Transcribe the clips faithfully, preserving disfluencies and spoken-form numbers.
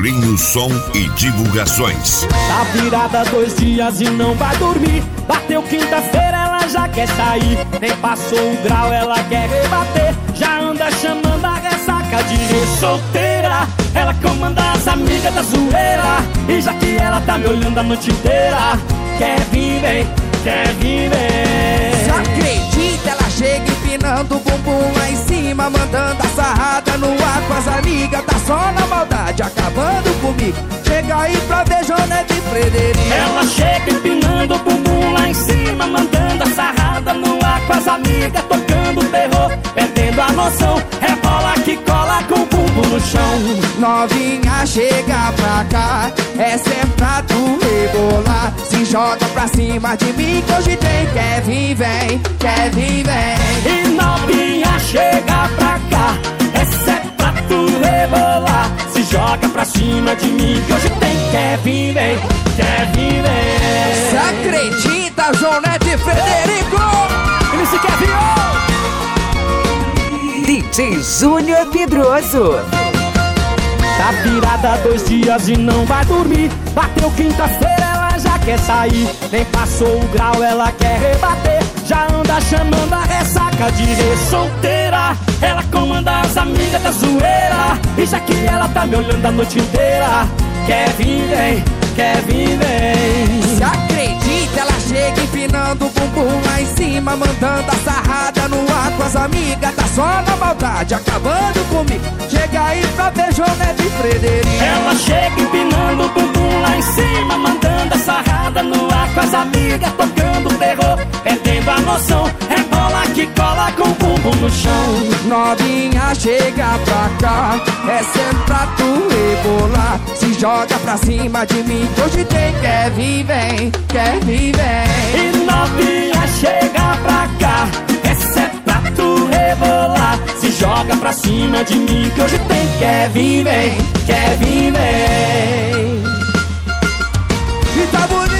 Paulinho Som e Divulgações. Tá virada dois dias e não vai dormir. Bateu quinta-feira, ela já quer sair. Nem passou o grau, ela quer rebater. Já anda chamando a ressaca de re-solteira. Ela comanda as amigas da zoeira. E já que ela tá me olhando a noite inteira, quer vir, vem, quer vir, vem. Você acredita? Ela chega empinando o bumbum lá em cima, mandando a sarrada no ar com as amigas. Tá só na maldade, acabando comigo. Chega aí pra ver Jonete e Frederico. Ela chega empinando o bumbum lá em cima, mandando a sarrada no ar com as amigas, tocando terror, perdendo a noção. Rebola que cola com o bumbum no chão. Novinha, chega pra cá, essa é pra tu rebolar. Se joga pra cima de mim que hoje tem. Quer vir, vem, quer vir, vem. E novinha, chega pra cá, essa é pra tu rebolar. Se joga pra cima de mim que hoje tem. Quer vir, vem, quer vir, vem. Você acredita, Jonete e Frederico? Ele se quer vir, D J Júnior Pedroso. tá virada dois dias e não vai dormir. Bateu quinta-feira, ela já quer sair. Nem passou o grau, ela quer rebater. Já anda chamando a ressaca de re-solteira. Ela comanda as amigas da zoeira. E já que ela tá me olhando a noite inteira, quer vir, vem, quer vir, vem. Se acredita, ela chega empinando o bumbum lá em cima, mandando a sarrada no ar com as amigas. Tá só na maldade, acabando comigo. Chega aí pra ver Jonete e Frederico. Ela chega empinando o bumbum lá em cima, mandando a sarrada no ar com as amigas, tocando terror, perdendo a noção. Rebola que cola com o bumbum no chão. Novinha, chega pra cá, é sempre pra tu rebolar. Se joga pra cima de mim que hoje tem. Quer vir, vem, quer vir, vem. E novinha, chega pra cá, essa é pra tu rebolar. Se joga pra cima de mim que hoje tem. Quer vir, vem, quer vir, vem. E tá bonito.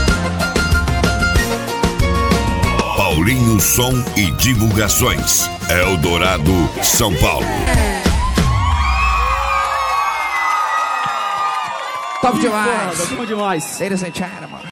Paulinho Som e Divulgações. Eldorado, São Paulo. Top demais. Foda, demais. Ladies and gentlemen.